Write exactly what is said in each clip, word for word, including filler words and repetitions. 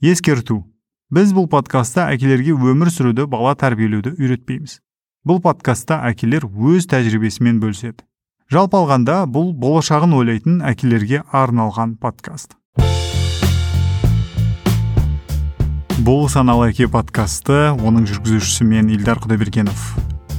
Ескерту. Біз бұл подкастта әкелерге өмір сүруді, бала тәрбиелеуді үйретпейміз. Бұл подкастта әкелер өз тәжірибесімен бөліседі. Жалпы алғанда бұл болашағын ойлайтын әкелерге арналған подкаст. Бұл саналы әке подкасты, оның жүргізушісі мен Ильдар Құдайбергенов.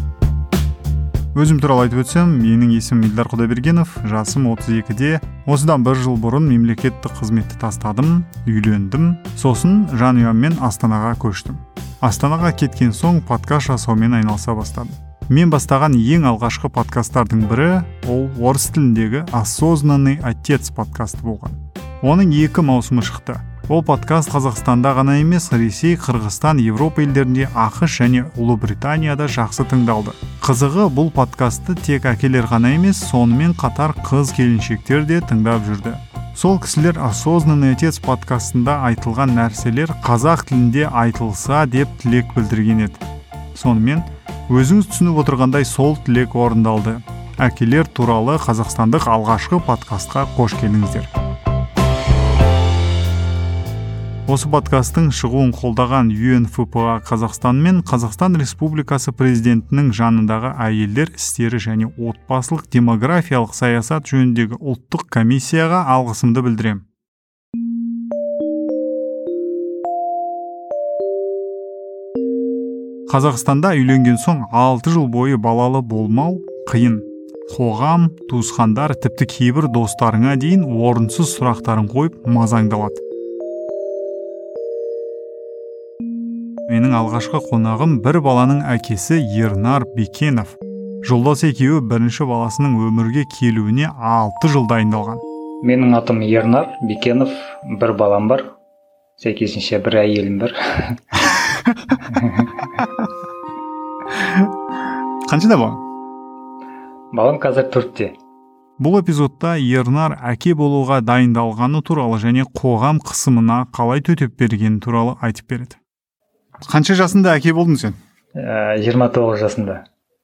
Өзім туралы айтып өтсем, менің есімім Ильдар Құдайбергенов, жасым отыз екіде. Осыдан бір жыл бұрын мемлекеттік қызметті тастадым, үйлендім. Сосын жанұяммен Астанаға көштім. Астанаға кеткен соң подкаст жасаумен айналыса бастадым. Мен бастаған ең алғашқы подкасттардың бірі ол орыс тіліндегі «Осознанный отец» подкасты болған. Оның екі маусымы шықты. Ол подкаст Қазақстанда ғана емес, Ресей, Қырғызстан, Европа елдерінде, ақш және Ұлыбританияда жақсы тыңдалды. Қызығы, бұл подкастты тек әкелер ғана емес, сонымен қатар қыз-келіншектер де тыңдап жүрді. Сол кісілер «Осознанный отец» подкастында айтылған нәрселер қазақ тілінде айтылса деп тілек білдірген еді. Сонымен, өзіңіз түсініп отырғандай сол тілек орындалды. Әкелер туралы қазақстандық алғашқы подкастқа қош келдіңіздер. Осы подкасттың шығуын қолдаған ю эн эф пэ а Қазақстан мен Қазақстан Республикасы президентінің жанындағы әйелдер істері және отбасылық демографиялық саясат жөніндегі ұлттық комиссияға алғысымды білдірем. Қазақстанда үйленген соң алты жыл бойы балалы болмау қиын. Қоғам, туысқандар, тіпті кейбір достарыңа дейін орынсыз сұрақтарын қойып мазаңдалады. Менің алғашқы қонағым бір баланың әкесі Ернар Бекенов. Жолдас екеуі бірінші баласының өмірге келуіне алты жыл дайындалған. Менің атым Ернар Бекенов, бір балам бар, сәйкесінше бір әйелім бар. Қаншада балаң? Балам қазір төртте. Бұл эпизодта Ернар әке болуға дайындалғаны туралы және қоғам қысымына қалай төтеп бергені туралы айтып береді. Қанша жасында әке болдың сен? жиырма тоғыз жасында.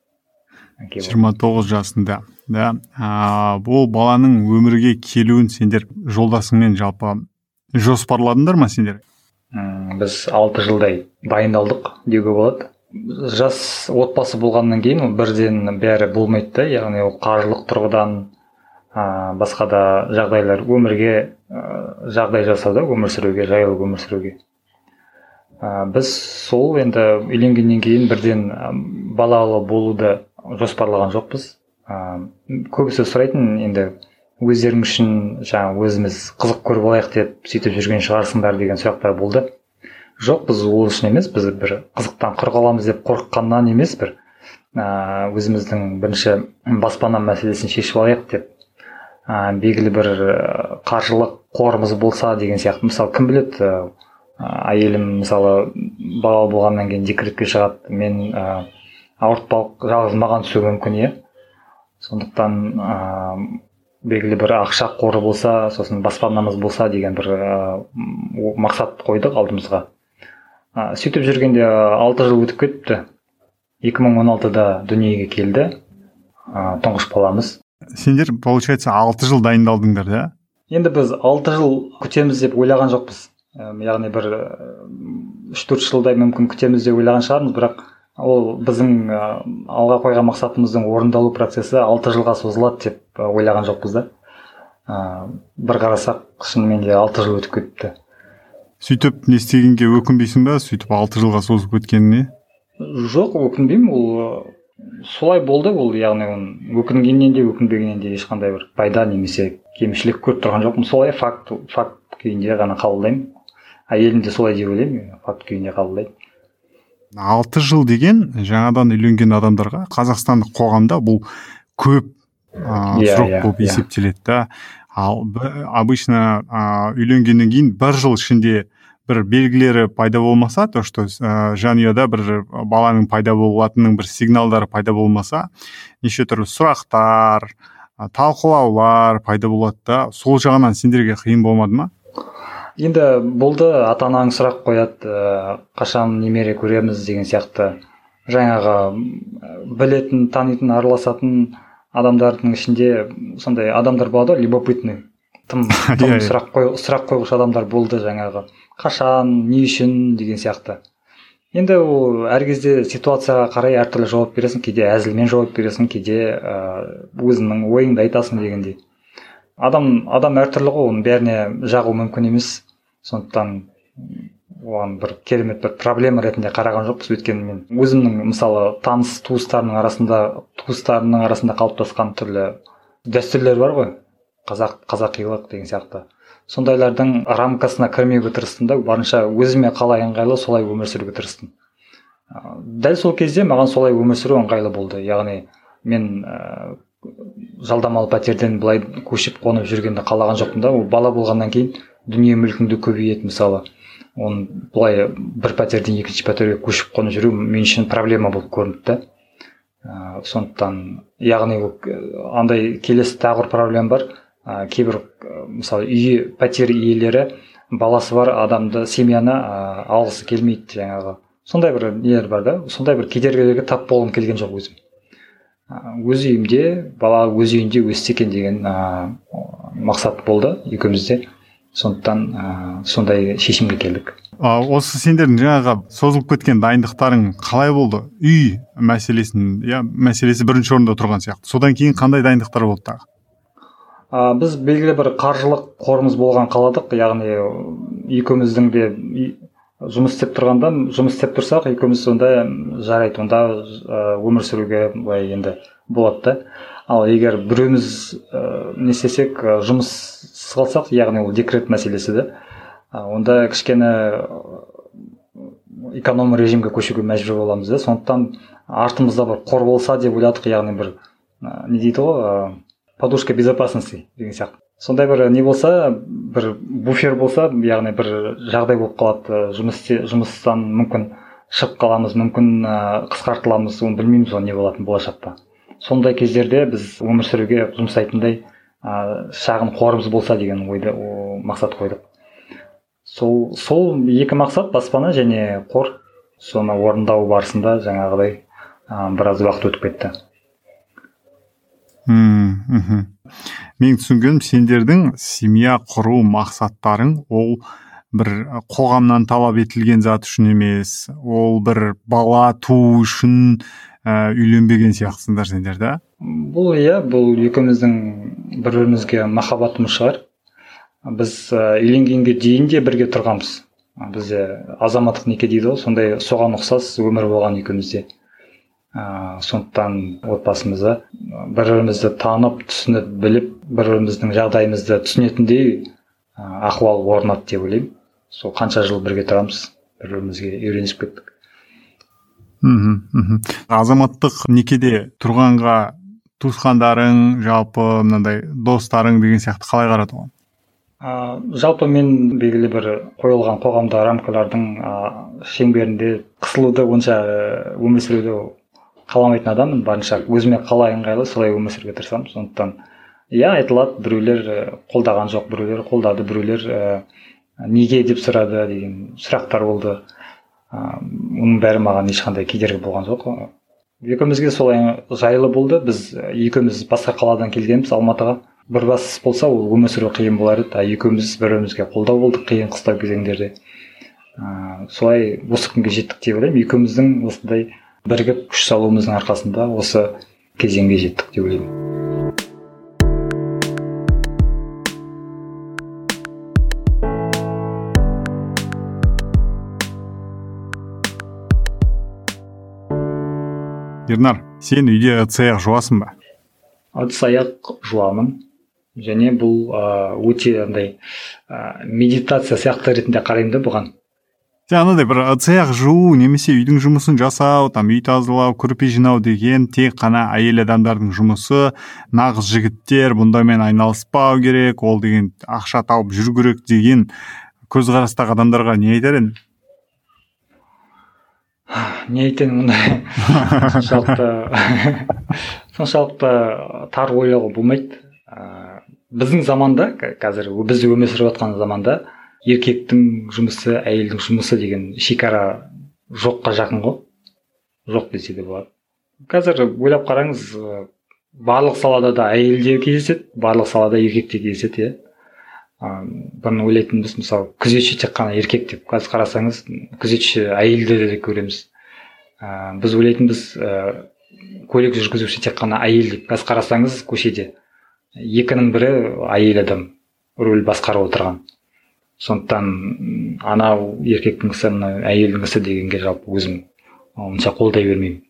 жиырма тоғыз жасында. Да. А, бұл баланың өмірге келуін сендер жолдасыңмен жалпы жоспарладыңдар ма сендер? Біз алты жылдай дайындалдық деуге болады. Жас отбасы болғаннан кейін бірден бәрі болмайды да, яғни ол қаржылық тұрғыдан а, басқа да жағдайлар өмірге а, жағдай жасауда, өмір сүруге, жайлы өмір сүруге. Uh, біз сол енді үйленгеннен кейін бірден uh, балалы болуды жоспарлаған жоқпыз. Uh, көбісі сұрайтын енді өздерің үшін жаңа өзіміз қызық көріп алайық деп сөйтіп жүрген шығарсыңдар деген сұрақтар болды. Жоқ, біз ол үшін емес, біз бір қызықтан құр қаламыз деп қорыққаннан емес, бір uh, өзіміздің бірінші баспана мәселесін шешіп алайық деп uh, белгілі бір uh, қаржылық қорымыз болса деген сияқты. Мысалы, кім біледі, uh, әйелім мысалы балалы болғаннан кейін декретке шығады, мен ә, ауыртпалық жалғыз маған түсуі мүмкін, е. Сондықтан ә, белгілі бір ақша қоры болса, сосын баспанамыз болса деген бір ә, мақсат қойдық алдымызға. Ә, сөйтіп жүргенде алты жыл өтіп кетті. екі мың он алтыда дүниеге келді ә, тұңғыш баламыз. Сендер, получается, алты жыл дайындалдыңдар, да? Енді біз алты жыл күтеміз деп ойлаған жоқпыз. Яғни бір үш-төрт жылдай мүмкін күтеміз деп ойлаған шығармыз, бірақ ол біздің алға қойған мақсатымыздың орындалу процесі алты жылға созылады деп ойлаған жоқпыз да. Бір қарасақ, шынымен де алты жыл өтіп кетті. Сөйтіп не істегенге өкінбейсің ба? Сөйтіп алты жылға созып өткеніне? Жоқ, өкінбеймін. Ол солай болды. Ол яғни өкінгеннен де өкінбегеннен де ешқандай бір пайда немесе кемшілік көріп тұрған жоқпын. Солай факт, факт күйінде ғана қабылдаймын. Әйелім де солай деп ойлаймын, факт күйінде қабылдайды. Алты жыл деген жаңадан үйленген адамдарға қазақстандық қоғамда бұл көп ә, yeah, срок yeah, болып yeah. есептеледі да. Ал обычно ә, үйленгеннен кейін бір жыл ішінде бір белгілері пайда болмаса, то что ә, жанұяда бір баланың пайда болатынның бір сигналдары пайда болмаса, неше түрлі сұрақтар, талқылаулар пайда болады да. Сол жағынан сендерге қиын болмады ма? Енді болды, ата-анаң сұрақ қояды, қашан немере көреміз деген сияқты. Жаңағы білетін, танитын, араласатын адамдардың ішінде сондай адамдар болады, любопытный. Тым, тым сұрақ қой, сұрақ қойғыш адамдар болды, жаңағы қашан, не үшін деген сияқты. Енді ол әр кезде ситуацияға қарай әртүрлі жауап бересің, кейде әзілмен жауап бересің, кейде өзіңнің ойыңды айтасың дегендей. Адам адам әртүрлі ғой, оның бәріне жағу мүмкін емес. Сондықтан оған бір керемет бір проблема ретінде қараған жоқпыз. Өйткені мен өзімнің мысалы таныс туыстарымның арасында туыстарымның арасында қалыптасқан түрлі дәстүрлер бар ғой, қазақ қазақилық деген сияқты. Сондайлардың рамкасына кірмеуге тырыстым да, барынша өзіме қалай ыңғайлы солай өмір сүруге тырыстым. Дәл сол кезде маған солай өмір сүру ыңғайлы болды. Яғни мен ә, жалдамалы пәтерден былай көшіп қонып жүргенді қалаған жоқпын да. Ол бала болғаннан кейін дүние мүлкіңді көбейеді мысалы. Оны былай бір пәтерден екінші пәтерге көшіп қонып жүру мен үшін проблема болып көрінді да. Ә, сондықтан яғни андай келесі тағы бір проблема бар. Ә, кейбір мысалы үй пәтер иелері баласы бар адамды семьяны ә, алғысы келмейді жаңағы. Сондай бір нелер бар да. Сондай бір кедергілерге тап болғым келген жоқ өзім. Ә, өз үйімде, бала өз үйінде өссе екен деген ә, мақсат болды екеумізде. Сондықтан ә, сондай шешімге келдік. А, осы сендердің жаңағы созылып кеткен дайындықтарың қалай болды? Үй мәселесін, я мәселесі бірінші орында тұрған сияқты. Содан кейін қандай дайындықтар болды тағы? А, біз белгілі бір қаржылық қорымыз болған қаладық. Яғни екеуміздің де жұмыс істеп тұрғанда, жұмыс істеп тұрсақ, екеуміз сонда жарайды, онда өмір сүруге былай енді болады да. Ал егер біреуміз не істесек, жұмыс қалсақ, яғни ол декрет мәселесі де, онда кішкене эконом режимге көшуге мәжбүр боламыз да. Сондықтан артымызда бір қор болса деп ойладық, яғни бір не дейді ғой, подушка безопасности деген сияқты. Сондай бір не болса, бір буфер болса, яғни бір жағдай болып қалады, жұмыс жұмыстан мүмкін шығып қаламыз, мүмкін қысқартыламыз, оны білмейміз ғой не болатынын болашақта. Сондай кездерде біз өмір сүруге жұмсайтындай шағын қорымыз болса деген ойды мақсат қойдық. Сол сол екі мақсат, баспана және қор, соны орындау барысында жаңағыдай біраз уақыт өтіп кетті. Мм, мен түсінгенім, сендердің семья құру мақсаттарың ол бір қоғамнан талап етілген зат үшін емес, ол бір бала туу үшін ә, үйленбеген сияқтысыңдар сендер да? Бұл иә, бұл екеуміздің бір-бірімізге махаббатымыз шығар. Біз ә, үйленгенге дейін де бірге тұрғанбыз. Бізде азаматтық неке дейді ғой, сондай соған ұқсас өмір болған екеумізде. Ә, сондықтан отбасымызда бір-бірімізді танып, түсініп, біліп, бір-біріміздің жағдайымызды түсінетіндей ә, ахуал орнады деп ойлаймын. Сол қанша жыл бірге тұрамыз, бір-бірімізге үйренісіп кеттік. Мхм, мхм. Азаматтық некеде тұрғанға туысқандарың, жалпы мынандай достарың деген сияқты қалай қарады оған? А, жалпы мен белгілі бір қойылған қоғамда рамкалардың а, шеңберінде қысылуды, онша өмір сүруді қаламайтын адаммын. Барынша өзіме қалай ыңғайлы солай өмір сүруге тырысамын. Сондықтан иә, айтылады, біреулер қолдаған жоқ, біреулер қолдады, біреулер ә, неге деп сұрады деген сұрақтар болды. ә, оның бәрі маған ешқандай кедергі болған жоқ. Екеумізге солай жайлы болды. Біз екеуміз басқа қаладан келгенбіз Алматыға. Бір бас болса, ол өмір сүру қиын болар еді. Екеуміз бір-бірімізге қолдау болдық қиын қыстау кезеңдерде. ә, солай осы күнге жеттік деп ойлаймын. Екеуміздің осындай бірігіп күш салуымыздың арқасында осы кезеңге жеттік деп ойлаймын. Ернар, сен үйде ыдыс-аяқ жуасың ба? Ыдыс-аяқ жуамын. Және бұл ә, өте андай ә, медитация сияқты ретінде қараймын да бұған. Сен анадай бір ыдыс-аяқ жуу немесе үйдің жұмысын жасау, там үй тазалау, көрпе жинау деген тек қана әйел адамдардың жұмысы, нағыз жігіттер бұндаймен айналыспау керек, ол деген ақша тауып жүру керек деген көзқарастағы адамдарға не айтар едің? Не айтайын, мұндай соншалықты соншалықты тар ойлауға болмайды. Ә, біздің заманда, қазір біз өмір сүріп жатқан заманда, еркектің жұмысы, әйелдің жұмысы деген шекара жоққа жақын ғой. Жоқ десе де болады. Қазір ойлап қараңыз, барлық салада да әйел де кездеседі, барлық салада еркек те кездеседі, иә. бұрын ойлайтынбыз, мысалы күзетші тек қана еркек деп, қазір қарасаңыз күзетші әйелді де көреміз. ә, біз ойлайтынбыз ә, көлік жүргізуші тек қана әйел деп, қазір қарасаңыз көшеде екінің бірі әйел адам рөл басқарып отырған. Сондықтан анау еркектің ісі, мына әйелдің ісі дегенге жалпы өзім онша қолдай бермеймін.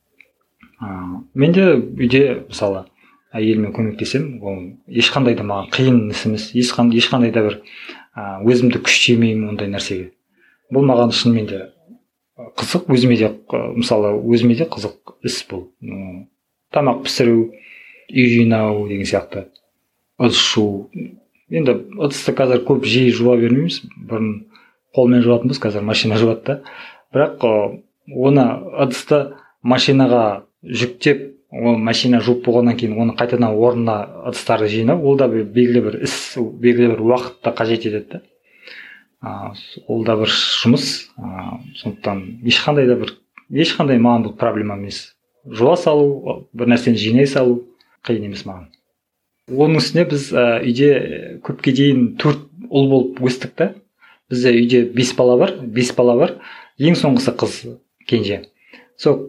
ә, мен де үйде мысалы әйеліме көмектесем, ол ешқандай да маған қиын іс емес, ешқандай, ешқандай да бір ә, өзімді күштемеймін ондай нәрсеге. Бұл маған шынымен де қызық, өзіме де мысалы өзіме де қызық іс бұл. Тамақ пісіру, үй жинау деген сияқты, ыдыс жуу. Енді ыдысты қазір көп жиі жуа бермейміз, бұрын қолмен жуатынбыз, қазір машина жуады да. Бірақ оны ыдысты машинаға жүктеп, ол машина жуып болғаннан кейін оны қайтадан орнына ыдыстарды жинау, ол да белгілі бір іс, белгілі бір уақытта қажет етеді. А, ол да бір жұмыс. А, сондықтан ешқандай да бір ешқандай маған бұл проблема емес. Жуа салу, бір нәрсені жинай салу қиын емес маған. Оның үстіне біз ә, үйде көпке дейін төрт ұл болып өстік та. Бізде үйде бес бала бар, бес бала бар. Ең соңғысы қыз, кенже. Сол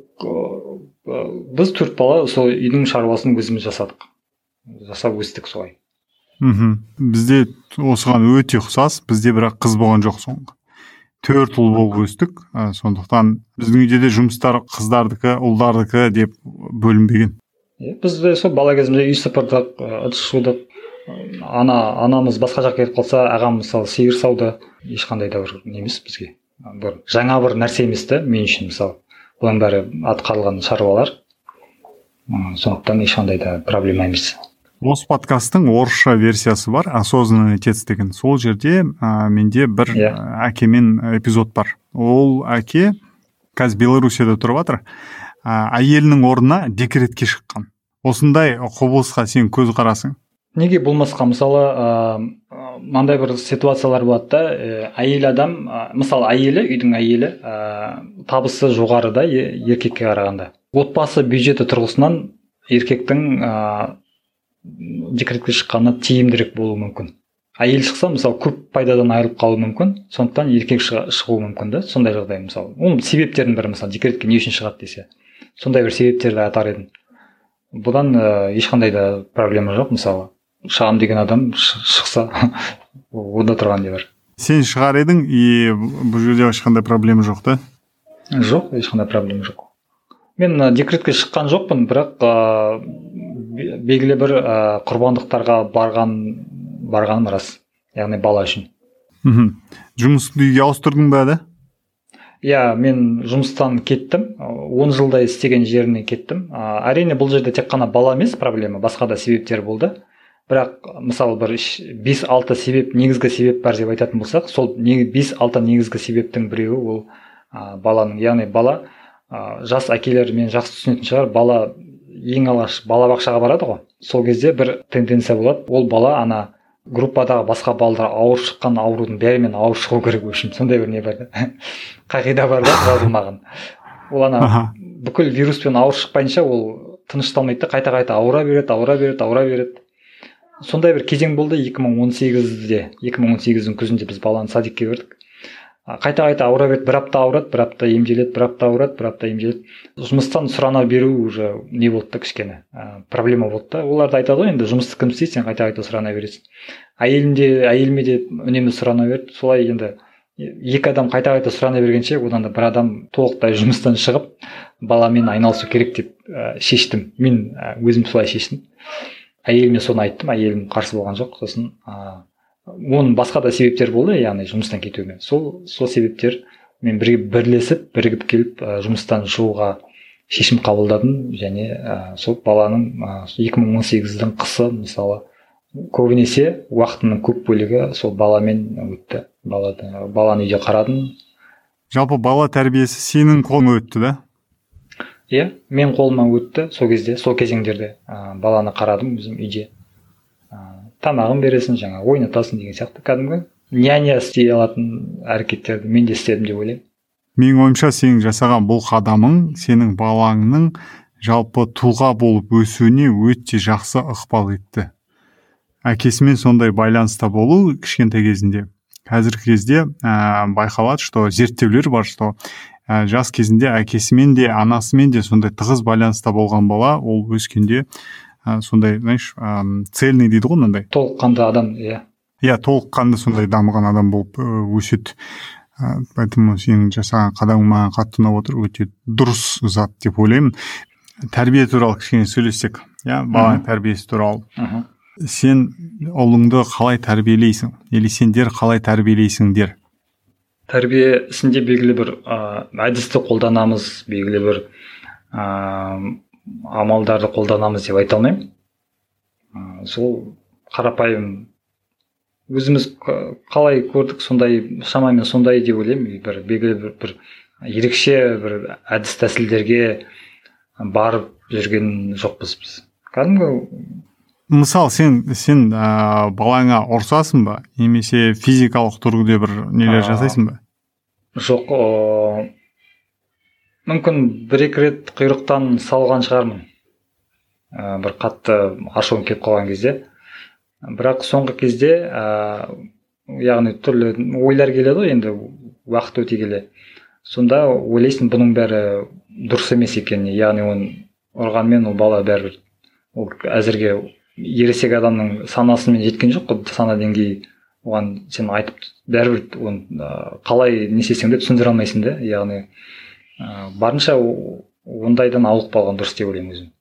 біз төрт бала сол үйдің шаруасын өзіміз жасадық. Жасап өстік солай. Мхм. Бізде осыған өте ұқсас, бізде бірақ қыз болған жоқ соңғы. Төрт ұл болып өстік. ә, Сондықтан біздің үйде де жұмыстар қыздардікі, ұлдардікі деп бөлінбеген. Біз сол бала кезімізде үй сыпырдық, ыдыс жудық. Ана анамыз басқа жаққа кетіп қалса, ағам мысалы сиыр сауды, ешқандай да бір немес бізге. Бір жаңа бір нәрсе емес та мен үшін мысалы. Бұның бәрі атқарылған шаруалар. Сондықтан ешқандай да проблема емес. Осы подкасттың орысша версиясы бар, осознанный отец деген. Сол жерде ә, менде бір yeah. әкемен эпизод бар. Ол әке қазір Белоруссияда тұрып жатыр. Ә, әйелінің орнына декретке шыққан. Осындай құбылысқа сен көз қарасың? Неге болмасқа, мысалы мынандай бір ситуациялар болады да, әйел адам, мысалы әйелі, үйдің әйелі табысы жоғары да еркекке қарағанда. Отбасы бюджеті тұрғысынан еркектің декретке шыққаны тиімдірек болуы мүмкін. Әйел шықса, мысалы көп пайдадан айырылып қалуы мүмкін, сондықтан еркек шығуы мүмкін да, сондай жағдай мысалы. Оның себептерінің бірі, мысалы декретке не үшін шығады десе, сондай бір себептерді атар едім. Бұдан ешқандай да проблема жоқ, мысалы. Шағым деген адам шықса, онда тұрған де бар. Сен шығар едің, и бұл жерде ешқандай проблема жоқ та? Жоқ, ешқандай проблема жоқ. Мен декретке шыққан жоқпын, бірақ ә, белгілі бір ә, құрбандықтарға барған барғаным рас. Яғни бала үшін. Мхм. Жұмысты үйге ауыстырдың ба да? Иә, мен жұмыстан кеттім. он жылдай істеген жеріне кеттім. Ә, әрине бұл жерде тек қана бала емес проблема, басқа да себептер болды. Бірақ мысалы бір бес алты себеп, негізгі себеп бар деп айтатын болсақ, сол бес алты негізгі себептің біреуі ол ә, баланың, яғни бала ә, жас әкелер мен жақсы түсінетін шығар, бала ең алғаш балабақшаға барады ғой. Сол кезде бір тенденция болады, ол бала ана группадағы басқа балалар ауыр шыққан аурудың бәрімен ауыр шығу керек үшін, сондай бір не бар да. Қағида бар да, жазылмаған. Ол ана бүкіл вируспен ауыр шықпайынша ол тынышталмайды да, қайта-қайта ауыра береді, ауыра береді, ауыра береді. Сондай бір кезең болды екі мың он сегізде, екі мың он сегіздің күзінде біз баланы садикке бердік. Қайта-қайта ауыра береді, бір апта ауырады, бір апта емделеді, бір апта ауырады, бір апта емделеді. Жұмыстан сұрана беру уже не болды да кішкене, ә, проблема болды да. Олар да айтады ғой, енді жұмысты кім істейді, сен қайта-қайта сұрана бересің. Әйелімде, әйеліме де үнемі сұрана берді. Солай енді екі адам қайта-қайта сұрана бергенше, одан да бір адам толықтай жұмыстан шығып, баламен айналысу керек деп ә, шештім. Мен ә, өзім солай шештім. Әйеліме соны айттым, әйелім қарсы болған жоқ. Сосын ә, оның басқа да себептер болды, яғни жұмыстан кетуіме. Сол сол себептер мен бірге бірлесіп, бірігіп келіп ә, жұмыстан шығуға шешім қабылдадым, және ә, сол баланың ә, екі мың он сегіздің қысы мысалы көбінесе уақытымның көп бөлігі сол баламен өтті. Балады, баланы үйде қарадым. Жалпы бала тәрбиесі сенің қолыңа өтті да? Иә, мен қолыма өтті сол кезде, сол кезеңдерде ә, баланы қарадым өзім үйде. Ә, тамағын бересің, жаңа ойнатасың деген сияқты кәдімгі няня істей алатын әрекеттерді мен де істедім деп ойлаймын. Менің ойымша сенің жасаған бұл қадамың сенің балаңның жалпы тұлға болып өсуіне өте жақсы ықпал етті. әкесімен сондай байланыста болу кішкентай кезінде. Қазіргі кезде ә, байқалады, что зерттеулер бар, что ә, жас кезінде әкесімен де анасымен де сондай тығыз байланыста болған бала, ол өскенде ә, сондай, знаешь, ә, цельный дейді ғой, мынандай толыққанды адам, иә иә толыққанды сондай дамыған адам болып өседі. Ә, поэтому сенің жасаған қадамың маған қатты ұнап отыр, өте дұрыс зат деп ойлаймын. Тәрбие туралы кішкене сөйлессек, иә, бала тәрбиесі туралы. Мхм. Сен ұлыңды қалай тәрбиелейсің? Или сендер қалай тәрбиелейсіңдер? Тәрбие ісінде белгілі бір ә, әдісті қолданамыз, белгілі бір ә, амалдарды қолданамыз деп айта алмаймын. Ә, сол қарапайым өзіміз қалай көрдік, сондай шамамен сондай деп ойлаймын. Бір белгілі бір, бір ерекше бір әдіс тәсілдерге барып жүрген жоқпыз біз. Кәдімгі Мысал, сен сен ә, балаңа ұрсасың ба, немесе физикалық тұрғыда бір нелер жасайсың ба? Жоқ, о, мүмкін бір-екі рет құйрықтан салған шығармын. Ә, бір қатты ашуым келіп қалған кезде. Бірақ соңғы кезде, ә, яғни түрлі ойлар келеді ғой, енді уақыт өте келе. Сонда ойлайсың, бұның бәрі дұрыс емес екенін, яғни оны ұрғанмен ол бала бәрібір ол әзірге ересек адамның санасымен жеткен жоқ қой, сана деңгейі. Оған сен айтып бәрібір оны қалай не істесең де түсіндіре алмайсың да, яғни ә, барынша ондайдан аулақ болған дұрыс деп ойлаймын өзім.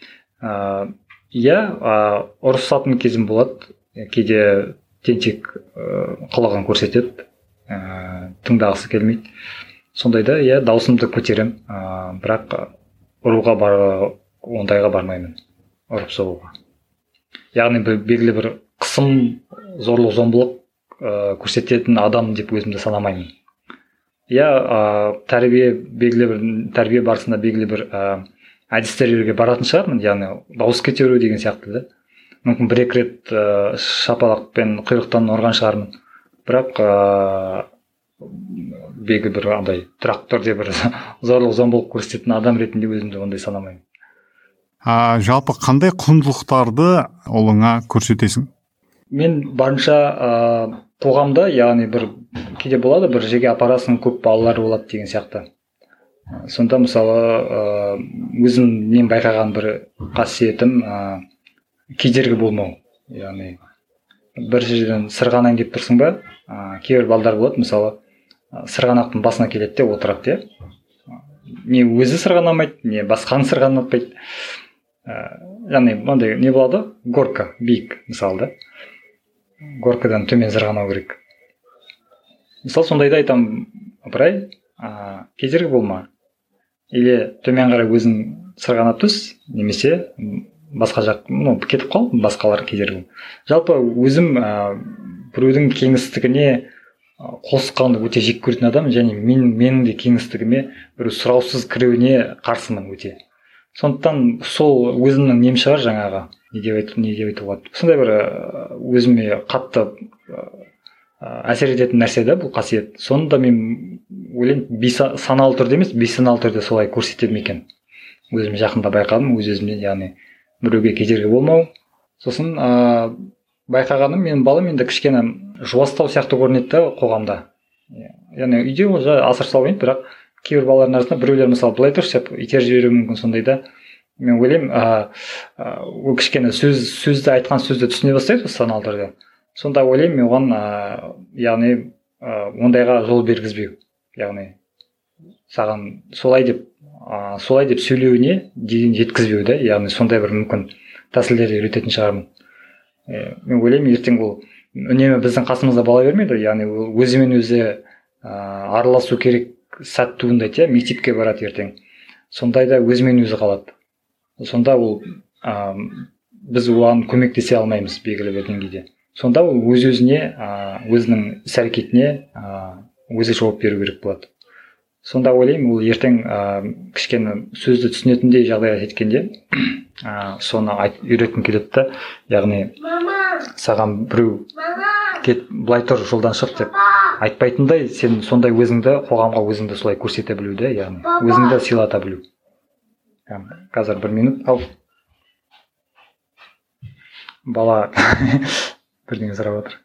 Иә, ұрысатын кезім болады, кейде тентек қылығын көрсетеді, ә, тыңдағысы келмейді. Сондайда иә даусымды көтерем, ә, бірақ ұруға бар, ондайға бармаймын, ұрып соғуға. Яғни белгілі бір қысым, зорлық зомбылық ә, көрсететін адам деп өзімді санамаймын. Иә, ә, тәрбие белгілі бір тәрбие барысында белгілі бір ә, әдістерге баратын шығармын, яғни дауыс көтеру деген сияқты да. Мүмкін бір-екі рет ә, шапалақпен құйрықтан ұрған шығармын. Бірақ ә, белгілі бір андай тұрақты түрде бір зорлық зомбылық көрсететін адам ретінде өзімді ондай санамаймын. А, жалпы қандай құндылықтарды ұлыңа көрсетесің? Мен барынша ә, қоғамда, яғни бір кейде болады, бір жерге апарасың, көп балалар болады деген сияқты. Сонда мысалы ә, өзім мен байқаған бір қасиетім ә, кедергі болмау. Яғни бір жерден сырғанан келіп тұрсың ба, ә, кейбір балдар болады, мысалы сырғанақтың басына келеді де отырады, не өзі сырғанамайды, не басқаны сырғанатпайды. Яғни мынандай не болады, горка биік мысалы да, горкадан төмен сырғанау керек. Мысалы сондайда айтамын, апырай, кедергі болма, или төмен қарай өзің сырғанап түс, немесе басқа жақ, ну, кетіп қал, басқалар кедергі. Жалпы өзім ә, біреудің кеңістігіне қосқанды өте жек көретін адам, және мен менің де кеңістігіме бір сұраусыз кіруіне қарсымын өте. Сондықтан сол өзімнің нем шығар жаңағы, не деп айтып, не деп айтуға. Сондай бір өзіме қатты әсер ететін нәрсе да бұл қасиет. Соны да мен ойлаймын, саналы түрде емес, бейсаналы түрде солай көрсетемін екен. Өзім жақында байқадым, өз өзімнен, яғни біреуге кедергі болмау. Сосын ә, байқағаным, мен балам енді кішкене жуастау сияқты көрінеді да қоғамда. Яғни үйде ол асыр салмайды, бірақ кейбір балалардың арасында біреулер мысалы былай тұршы деп итеріп жіберуі мүмкін. Сондайда мен ойлаймын, ол кішкене сөз сөзді айтқан сөзді түсіне бастайды саналы түрде. Сонда ойлаймын мен оған ә, яғни ә, ондайға жол бергізбеу. Яғни саған солай деп ә, солай деп сөйлеуіне дейін жеткізбеу да, яғни сондай бір мүмкін тәсілдерді үйрететін шығармын. Ә, мен ойлаймын ертең ол үнемі біздің қасымызда бола бермейді, яғни ол өзімен өзі ә, араласу керек сәт туындайды, мектепке барады ертең. Сондайда өзімен өзі қалады. Сонда ол ә, біз оған көмектесе алмаймыз белгілі бір деңгейде. Сонда ол өз-өзіне, өзінің іс-әрекетіне өзі жауап беру керек болады. Сонда ойлаймын, ол ертең кішкене сөзді түсінетіндей жағдайға жеткенде соны үйреткім келеді да, яғни саған біреу кет былай тұр жолдан шық деп айтпайтындай, сен сондай өзіңді қоғамға өзіңді солай көрсете білуді, яғни өзіңді сыйлата білу. Қазір бір минут. Ал бала бірдеңе сұрап отыр.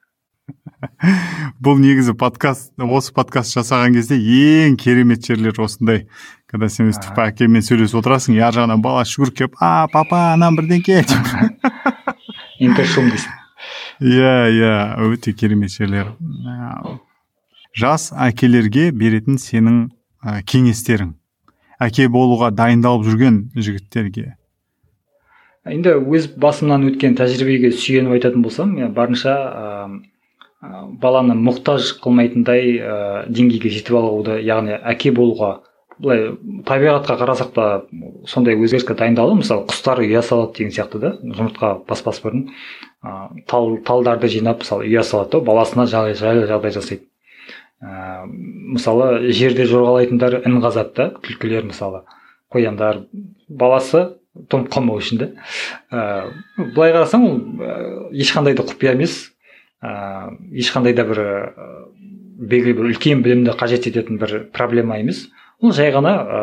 Бұл негізі подкаст, осы подкаст жасаған кезде ең керемет жерлер осындай. Когда сен өстіп әкемен сөйлесіп отырасың, яр жағынан бала жүгіріп келіп, а, папа, анам бірдеңке деп. Интершум дейсің. Иә, иә, өте керемет жерлер. Жас әкелерге беретін сенің ә, кеңестерің. Әке болуға дайындалып жүрген жігіттерге. Енді өз басымнан өткен тәжірибеге сүйеніп айтатын болсам, мен барынша баланы мұқтаж қылмайтындай ә, деңгейге жетіп алуды, яғни әке болуға, былай табиғатқа қарасақ та сондай өзгеріске дайындалу, мысалы құстар ұя салады деген сияқты да, жұмыртқа баспас бұрын ә, тал, талдарды жинап мысалы ұя салады, баласына жайлы жағдай жасайды. Ә, мысалы жерде жорғалайтындар ін қазады да, түлкілер мысалы, қояндар, баласы тоңып қалмау үшін да. Ә, былай қарасаң ол ә, ешқандай да құпия емес, ә, ешқандай да бір ә, белгілі бір үлкен білімді қажет ететін бір проблема емес. Ол жай ғана ә,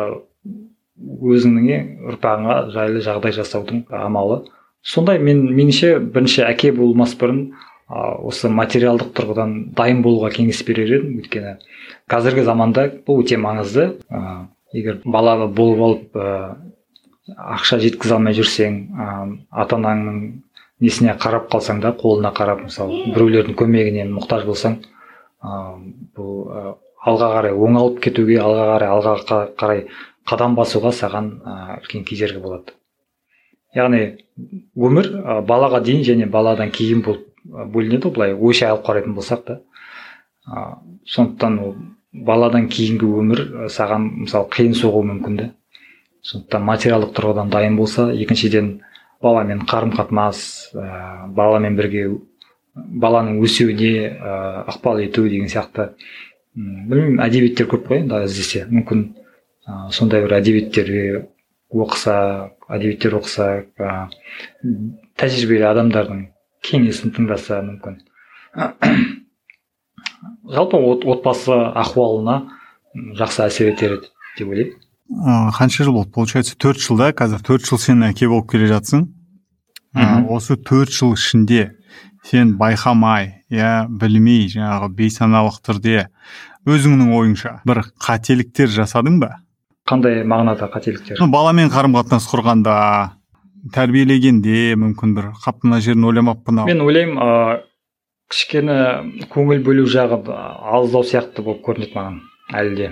өзіңнің ұрпағыңа жайлы жағдай жасаудың амалы. Сондай мен меніңше бірінші әке болмас бұрын ә, осы материалдық тұрғыдан дайын болуға кеңес берер едім, өйткені қазіргі заманда бұл өте маңызды. Ә, егер бала болып алып ә, ақша жеткізе алмай жүрсең, ә, ата-анаңның несіне қарап қалсаң да, қолына қарап, мысалы, біреулердің көмегіне мұқтаж болсаң, ә, бұл ә, алға қарай оңалып кетуге, алға қарай, алға қарай қадам басуға саған ә, үлкен кедергі болады. Яғни өмір ә, балаға дейін және баладан кейін болып бөлінеді, былай ойша алып қарайтын болсақ та. Ә, сондықтан ол баладан кейінгі өмір саған мысалы қиын соғуы мүмкін де. Сондықтан материалдық тұрғыдан дайын болса, екіншіден баламен қарым-қатынас, ә, баламен бірге баланың өсуіне ә, ықпал ету деген сияқты. Білмеймін, әдебиеттер көп қой, да іздесе. Мүмкін ә, сондай бір әдебиеттерге оқыса, әдебиеттер оқыса, ә, тәжірибелі адамдардың кеңесін тыңдаса мүмкін. Жалпы от, отбасы ахуалына жақсы әсер етер деп ойлаймын. Қанша жыл болды? Получается, төрт жылда, қазір төрт жыл сен әке болып келе жатсың. А, осы төрт жыл ішінде сен байқамай, я білмей, жаңағы бейсаналық түрде өзіңнің ойыңша бір қателіктер жасадың ба? Қандай мағынада қателіктер? Ну, баламен қарым-қатынас құрғанда, тәрбиелегенде мүмкін бір қап мына жерін ойламаппын ау. Мен ойлаймын, ә, кішкене көңіл бөлу жағы аздау сияқты болып көрінеді маған әлі де.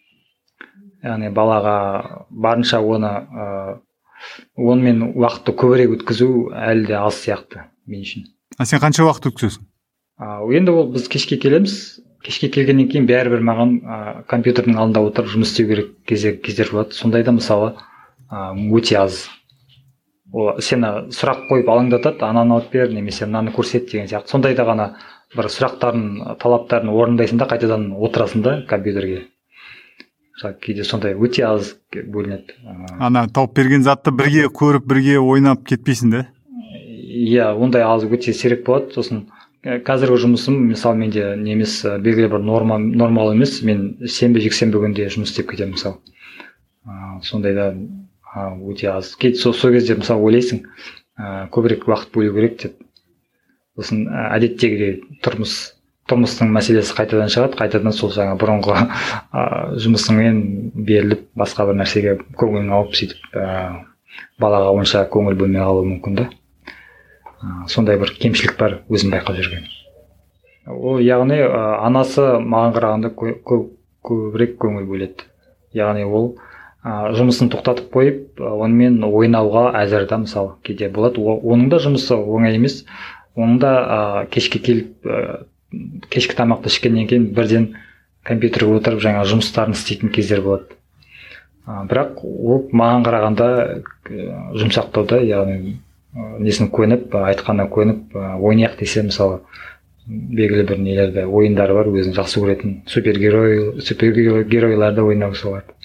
Яғни балаға барынша оны ә, онымен уақытты көбірек өткізу әлі де аз сияқты мен үшін. А сен қанша уақыт өткізесің? А, енді ол біз кешке келеміз. Кешке келгеннен кейін бәрібір маған ә, компьютердің алдында отырып жұмыс істеу керек кездер кездер болады. Сондайда мысалы ә, өте аз. Ол сені сұрақ қойып алаңдатады, ананы алып бер, немесе мынаны көрсет деген сияқты. Сондайда ғана бір сұрақтарын, талаптарын орындайсың да қайтадан отырасың да компьютерге. Кейде сондай өте аз бөлінеді. Ана тауып берген затты бірге көріп, бірге ойнап кетпейсің да? Иә, ондай аз өте сирек болады. Сосын қазіргі жұмысым, мысалы, менде немес белгілі бір норма нормал емес. Мен сенбі жексенбі күнде жұмыс істеп кетемін, мысалы. Сондайда өте аз. Кейде сол кезде мысалы ойлайсың, көбірек уақыт бөлу керек деп. Сосын әдеттегідей тұрмыс тұрмыстың мәселесі қайтадан шығады, қайтадан сол жаңа бұрынғы жұмысыңмен беріліп, басқа бір нәрсеге көңілің ауып, сөйтіп балаға онша көңіл бөлмей қалуы мүмкін да. Сондай бір кемшілік бар, өзім байқап жүрген. Ол яғни анасы маған қарағанда көбірек көңіл бөледі. Яғни ол жұмысын тоқтатып қойып, онымен ойнауға әзір да, мысалы, кейде болады. Оның да жұмысы оңай емес. Оның да кешке келіп кешкі тамақты ішкеннен кейін бірден компьютерге отырып жаңа жұмыстарын істейтін кездер болады. Бірақ ол маған қарағанда жұмсақтауда, яғни несін көніп, айтқанына көніп, ойнайық десе, мысалы, белгілі бір нелерді, ойындары бар, өзін жақсы көретін супергерой, супергеройларды ойнау соларды.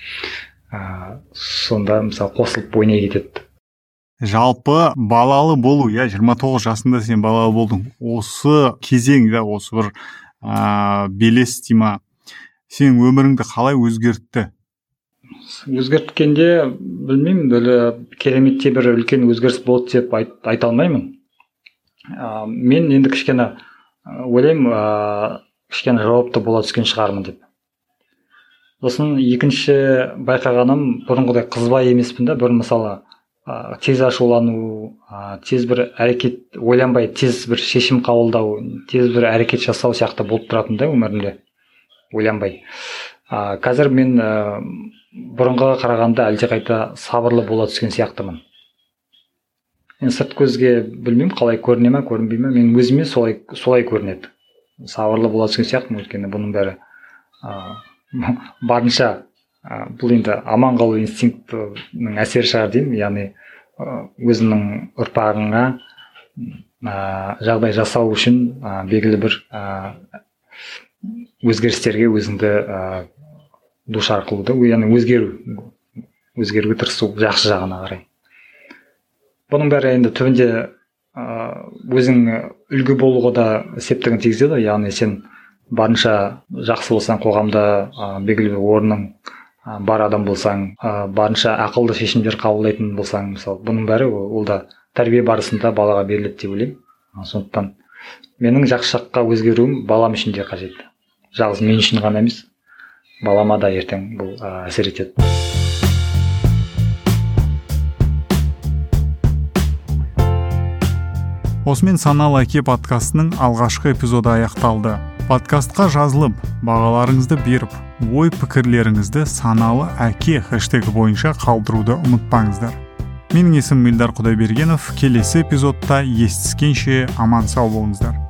Сонда, мысалы, қосылып ойнай кетеді. Жалпы балалы болу, я жиырма тоғыз жасында сен балалы болдың. Осы кезеңде, осы бір ә, белес дейма, сен өміріңді қалай өзгертті? Өзгерткенде, білмеймін, бір кереметте бір үлкен өзгеріс болды деп айт, айта алмаймын. ә, мен енді кішкене ойлаймын ә, кішкене жауапты бола түскен шығармын деп. Сосын екінші байқағаным, бұрынғыдай қызбай емеспін да. Бұрын мысалы ә, тез ашулану, ә, тез бір әрекет, ойланбай тез бір шешім қабылдау, тез бір әрекет жасау сияқты болып тұратын да өмірімде, ойланбай. ә, қазір мен ә, бұрынғыға қарағанда әлдеқайда сабырлы бола түскен сияқтымын. Енді сырт көзге білмеймін қалай көріне ме көрінбей ме, мен өзіме солай солай көрінеді. Сабырлы бола түскен сияқтымын, өйткені бұның бәрі ә, барынша ә, бұл енді аман қалу инстинктінің әсері шығар деймін. Яғни ә, өзінің ұрпағыңа ә, жағдай жасау үшін ә, белгілі бір ә, өзгерістерге өзіңді ә, душар қылуды, яғни өзгеру өзгеруге тырысу жақсы жағына қарай. Бұның бәрі енді түбінде ә, өзің үлгі болуға да септігін тигізеді. Яғни сен барынша жақсы болсаң, қоғамда ә, белгілі бір орның ә, бар адам болсаң, ә, барынша ақылды шешімдер қабылдайтын болсаң, мысалы, бұның бәрі ол, ол да тәрбие барысында балаға беріледі деп ойлаймын. Сондықтан менің жақсы жаққа өзгеруім балам үшін де қажет. Жалғыз мен үшін ғана емес, балама да ертең бұл ә, әсер етеді. Осымен саналы әке подкастының алғашқы эпизоды аяқталды. Подкастқа жазылып, бағаларыңызды беріп, ой пікірлеріңізді саналы әке хэштегі бойынша қалдыруды ұмытпаңыздар. Менің есімім Ильдар Құдайбергенов. Келесі эпизодта естіскенше аман сау болыңыздар.